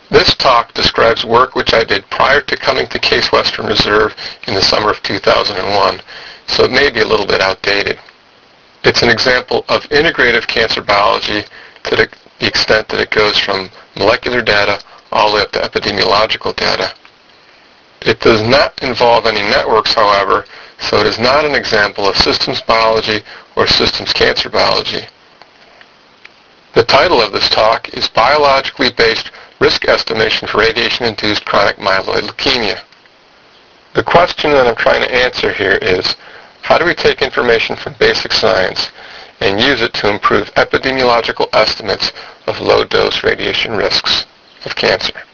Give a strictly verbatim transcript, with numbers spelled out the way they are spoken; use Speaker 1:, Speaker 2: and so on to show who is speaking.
Speaker 1: This talk describes work which I did prior to coming to Case Western Reserve in the summer of two thousand one, so it may be a little bit outdated. It's an example of integrative cancer biology to the extent that it goes from molecular data all the way up to epidemiological data. It does not involve any networks, however, so it is not an example of systems biology or systems cancer biology. The title of this talk is Biologically Based Risk Estimation for Radiation-Induced Chronic Myeloid Leukemia. The question that I'm trying to answer here is, how do we take information from basic science and use it to improve epidemiological estimates of low-dose radiation risks of cancer?